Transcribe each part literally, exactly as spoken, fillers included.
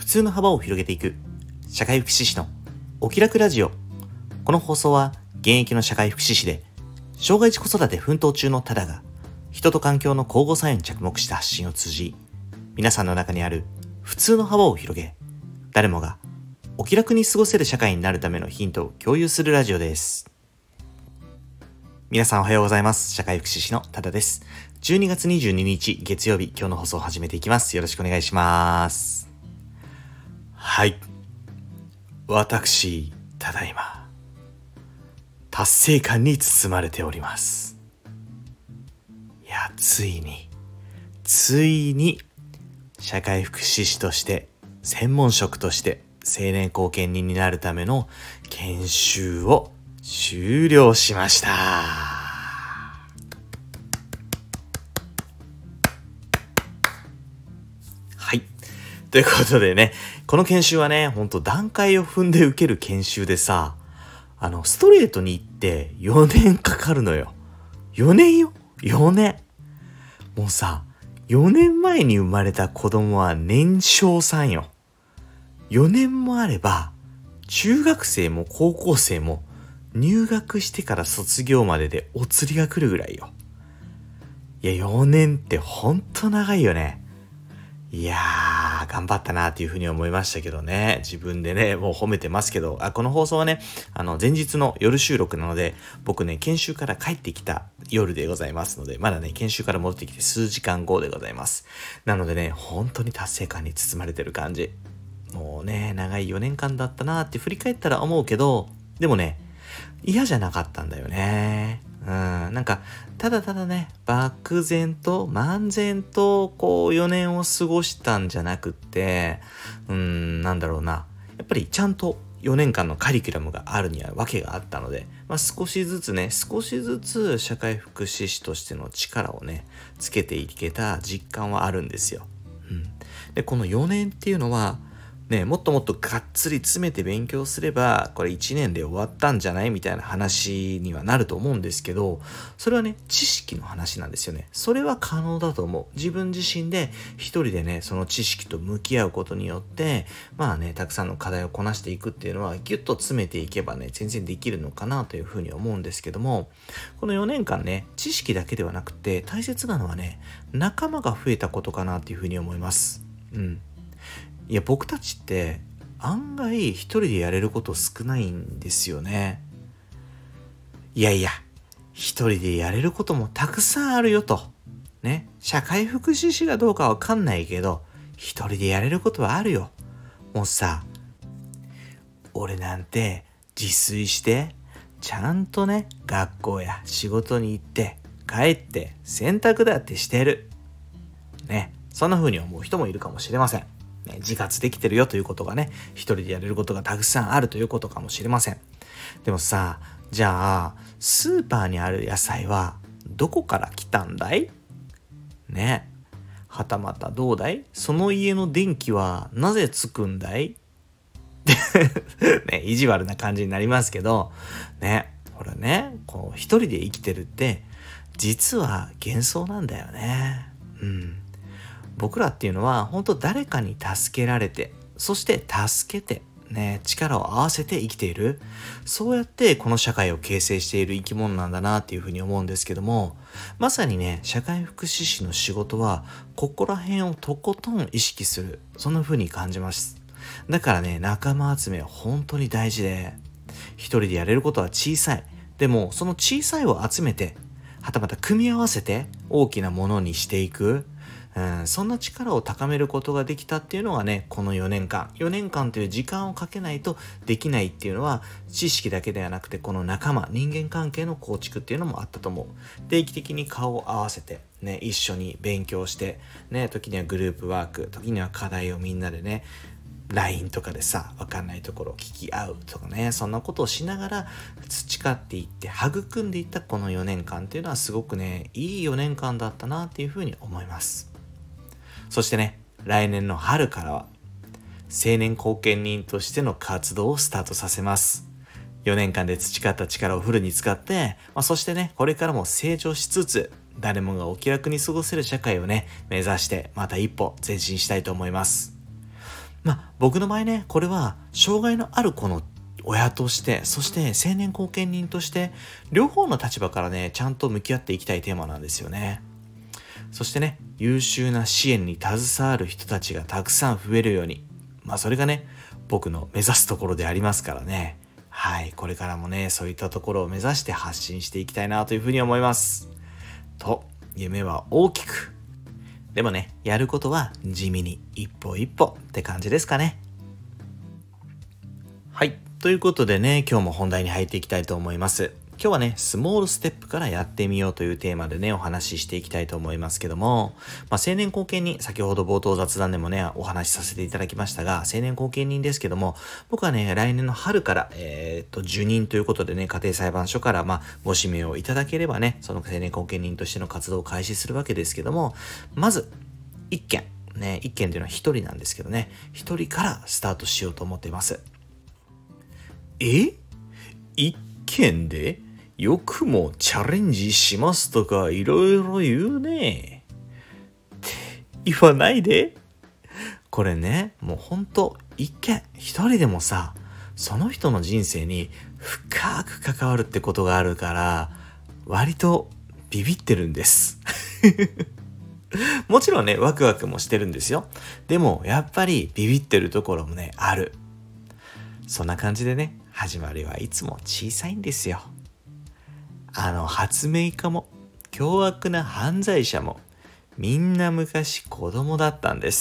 通の幅を広げていく社会福祉士のお気楽ラジオ。この放送は現役の社会福祉士で障害児子育て奮闘中のタダが人と環境の交互作用に着目した発信を通じ、皆さんの中にある普通の幅を広げ、誰もがお気楽に過ごせる社会になるためのヒントを共有するラジオです。皆さんおはようございます。社会福祉士のタダです。じゅうにがつにじゅうににち月曜日、今日の放送を始めていきます。よろしくお願いします。はい。私、ただいま、達成感に包まれております。いや、ついに、ついに、社会福祉士として、専門職として、青年後見人になるための研修を終了しました。はい。ということでね、この研修はね、ほんと段階を踏んで受ける研修でさ、あの、ストレートに行ってよねんかかるのよ。よねんよ。よねん。もうさ、よねんまえに生まれた子供は年少さんよ。よねんもあれば、中学生も高校生も入学してから卒業まででお釣りが来るぐらいよ。いや、よねんってほんと長いよね。いやー、頑張ったなっていうふうに思いましたけどね。自分でね、もう褒めてますけど、あ、この放送はね、あの、前日の夜収録なので、僕ね、研修から帰ってきた夜でございますので、まだね、研修から戻ってきて数時間後でございます。なのでね、本当に達成感に包まれてる感じ。もうね、長いよねんかんだったなって振り返ったら思うけど、でもね、嫌じゃなかったんだよね。うん、なんか、ただただね、漠然と、漫然と、こう、よねんを過ごしたんじゃなくって、うん、なんだろうな。やっぱりちゃんとよねんかんのカリキュラムがあるには訳があったので、まあ、少しずつね、少しずつ社会福祉士としての力をね、つけていけた実感はあるんですよ。うん、で、このよねんっていうのは、ね、もっともっとがっつり詰めて勉強すれば、これいちねんで終わったんじゃないみたいな話にはなると思うんですけど、それはね、知識の話なんですよね。それは可能だと思う。自分自身で一人でね、その知識と向き合うことによって、まあね、たくさんの課題をこなしていくっていうのは、ギュッと詰めていけばね、全然できるのかなというふうに思うんですけども、このよねんかんね、知識だけではなくて、大切なのはね、仲間が増えたことかなというふうに思います。うん。いや、僕たちって案外一人でやれること少ないんですよね。いやいや、一人でやれることもたくさんあるよと。ね。社会福祉士がどうかわかんないけど、一人でやれることはあるよ。もうさ、俺なんて自炊して、ちゃんとね、学校や仕事に行って、帰って洗濯だってしてる。ね。そんな風に思う人もいるかもしれません。自活できてるよということがね、一人でやれることがたくさんあるということかもしれません。でもさ、じゃあスーパーにある野菜はどこから来たんだい？ね。はたまたどうだい？その家の電気はなぜつくんだい？ね、意地悪な感じになりますけど、ね、ほらね、こう一人で生きてるって実は幻想なんだよね。うん。僕らっていうのは本当誰かに助けられて、そして助けてね、力を合わせて生きている、そうやってこの社会を形成している生き物なんだなっていうふうに思うんですけども、まさにね、社会福祉士の仕事はここら辺をとことん意識する、そんなふうに感じます。だからね、仲間集めは本当に大事で、一人でやれることは小さい、でもその小さいを集めて、はたまた組み合わせて大きなものにしていく、うん、そんな力を高めることができたっていうのがね、このよねんかん。よねんかんという時間をかけないとできないっていうのは、知識だけではなくて、この仲間、人間関係の構築っていうのもあったと思う。定期的に顔を合わせて、ね、一緒に勉強して、ね、時にはグループワーク、時には課題をみんなでね、ライン とかでさ、わかんないところを聞き合うとかね、そんなことをしながら培っていって、育んでいったこのよねんかんっていうのはすごくね、いいよねんかんだったなっていうふうに思います。そしてね、来年の春からは青年後見人としての活動をスタートさせます。よねんかんで培った力をフルに使って、まあ、そしてね、これからも成長しつつ、誰もがお気楽に過ごせる社会をね、目指してまた一歩前進したいと思います。 まあ僕の場合ね、これは障害のある子の親として、そして青年後見人として、両方の立場からね、ちゃんと向き合っていきたいテーマなんですよね。そしてね、優秀な支援に携わる人たちがたくさん増えるように、まあそれがね、僕の目指すところでありますからね。はい、これからもね、そういったところを目指して発信していきたいなというふうに思います。と、夢は大きく。でもね、やることは地味に一歩一歩って感じですかね。はい。ということでね、今日も本題に入っていきたいと思います。今日はね、スモールステップからやってみようというテーマでね、お話ししていきたいと思いますけども、まあ、青年後見人、先ほど冒頭雑談でもね、お話しさせていただきましたが、青年後見人ですけども、僕はね、来年の春から、えー、っと、受任ということでね、家庭裁判所から、まあ、ご指名をいただければね、その青年後見人としての活動を開始するわけですけども、まず、一件、ね、一件というのは一人なんですけどね、一人からスタートしようと思っています。え？一件でよくもチャレンジしますとかいろいろ言うね。って言わないで。これね、もうほんと一件一人でもさ、その人の人生に深く関わるってことがあるから、割とビビってるんです。もちろんね、ワクワクもしてるんですよ。でもやっぱりビビってるところもね、ある。そんな感じでね、始まりはいつも小さいんですよ。あの発明家も凶悪な犯罪者もみんな昔子供だったんです。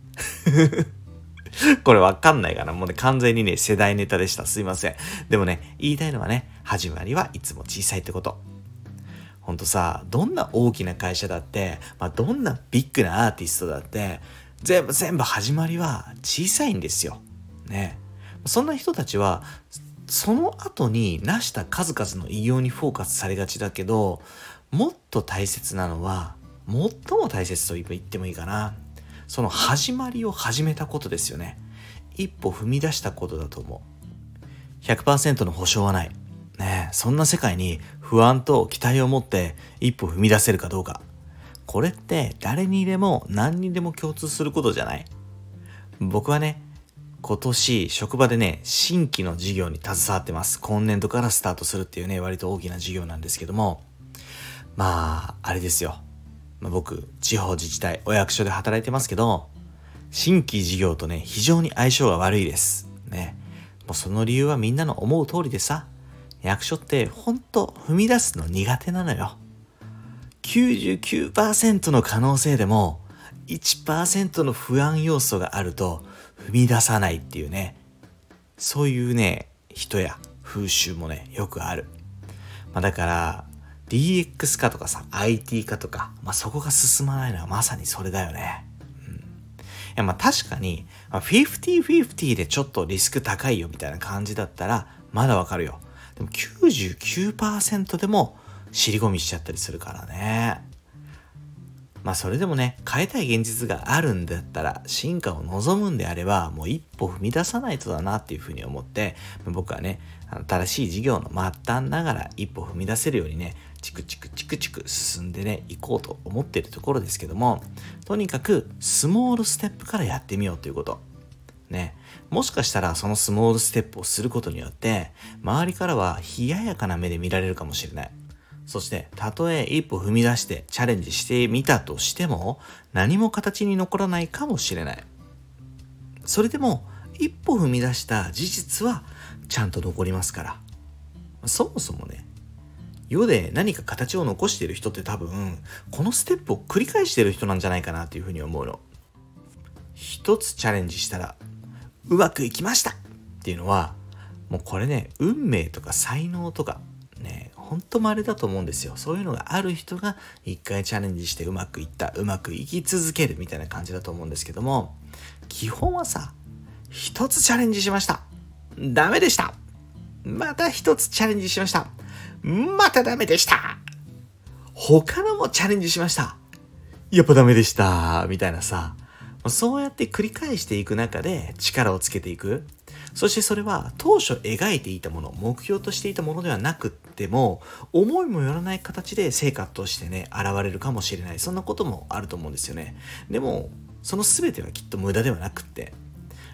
これわかんないかな、もうね完全にね世代ネタでした。すいません。でもね、言いたいのはね、始まりはいつも小さいってこと。ほんとさ、どんな大きな会社だって、まあ、どんなビッグなアーティストだって全部全部始まりは小さいんですよね。そんな人たちはその後に成した数々の偉業にフォーカスされがちだけど、もっと大切なのは、最も大切と言ってもいいかな、その始まりを始めたことですよね。一歩踏み出したことだと思う。ひゃくパーセント の保証はないね。えそんな世界に不安と期待を持って一歩踏み出せるかどうか、これって誰にでも何にでも共通することじゃない。僕はね、今年職場でね、新規の事業に携わってます。今年度からスタートするっていうね、割と大きな事業なんですけども、まああれですよ、まあ、僕地方自治体お役所で働いてますけど、新規事業とね非常に相性が悪いですね。もうその理由はみんなの思う通りでさ、役所ってほんと踏み出すの苦手なのよ。きゅうじゅうきゅうパーセント の可能性でも いちパーセント の不安要素があると踏み出さないっていうね、そういうね人や風習もねよくある。まあ、だから ディーエックス 化とかさ アイティー 化とか、まあ、そこが進まないのはまさにそれだよね。うん、いやまあ確かに、まあ、フィフティーフィフティー でちょっとリスク高いよみたいな感じだったらまだわかるよ。でも きゅうじゅうきゅうパーセント でも尻込みしちゃったりするからね。まあそれでもね、変えたい現実があるんだったら、進化を望むんであれば、もう一歩踏み出さないとだなっていうふうに思って、僕はね、新しい事業の末端ながら一歩踏み出せるようにね、チクチクチクチク進んでね、行こうと思っているところですけども、とにかくスモールステップからやってみようということ。ね、もしかしたらそのスモールステップをすることによって、周りからは冷ややかな目で見られるかもしれない。そして、たとえ一歩踏み出してチャレンジしてみたとしても、何も形に残らないかもしれない。それでも、一歩踏み出した事実はちゃんと残りますから。そもそもね、世で何か形を残している人って多分、このステップを繰り返している人なんじゃないかなっていうふうに思うの。一つチャレンジしたら、うまくいきましたっていうのは、もうこれね、運命とか才能とか、ね、本当稀だと思うんですよ。そういうのがある人が一回チャレンジしてうまくいった、うまくいき続けるみたいな感じだと思うんですけども、基本はさ、一つチャレンジしました。ダメでした。また一つチャレンジしました。またダメでした。他のもチャレンジしました。やっぱダメでした。みたいなさ、そうやって繰り返していく中で力をつけていく。そしてそれは当初描いていたもの、目標としていたものではなくっても、思いもよらない形で成果としてね、現れるかもしれない。そんなこともあると思うんですよね。でも、その全てはきっと無駄ではなくって、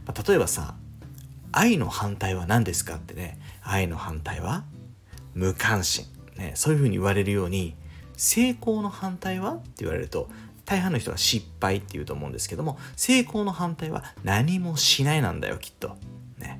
まあ、例えばさ、愛の反対は何ですかってね、愛の反対は無関心、ね、そういうふうに言われるように、成功の反対はって言われると大半の人は失敗って言うと思うんですけども、成功の反対は何もしないなんだよきっとね。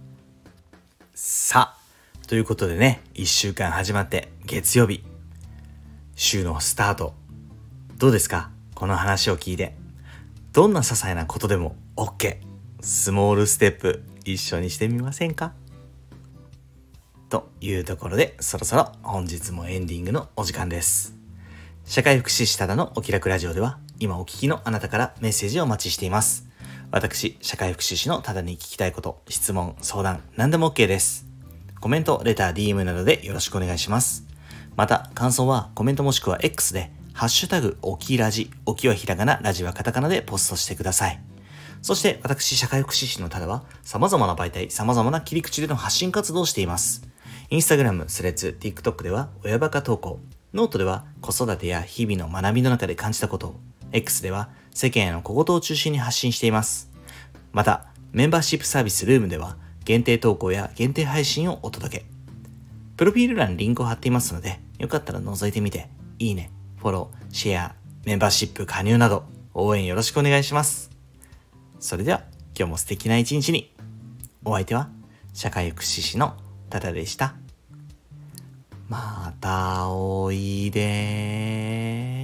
さあということでね、いっしゅうかん始まって月曜日、週のスタート、どうですか？この話を聞いて、どんな些細なことでも OK、 スモールステップ一緒にしてみませんか？というところで、そろそろ本日もエンディングのお時間です。社会福祉士ただのお気楽ラジオでは、今お聞きのあなたからメッセージをお待ちしています。私、社会福祉士のただに聞きたいこと、質問、相談、何でも OK です。コメント、レター、ディーエム などでよろしくお願いします。また、感想はコメントもしくは X で、ハッシュタグ、おきラジ、おきはひらがな、ラジはカタカナでポストしてください。そして、私、社会福祉士のただは、様々な媒体、様々な切り口での発信活動をしています。インスタグラム、スレッズ、TikTok では親バカ投稿、ノートでは子育てや日々の学びの中で感じたことを、X では世間への小言を中心に発信しています。また、メンバーシップサービスルームでは限定投稿や限定配信をお届け。プロフィール欄にリンクを貼っていますので、よかったら覗いてみて、いいね、フォロー、シェア、メンバーシップ加入など応援よろしくお願いします。それでは今日も素敵な一日に。お相手は社会福祉士のただでした。またおいで。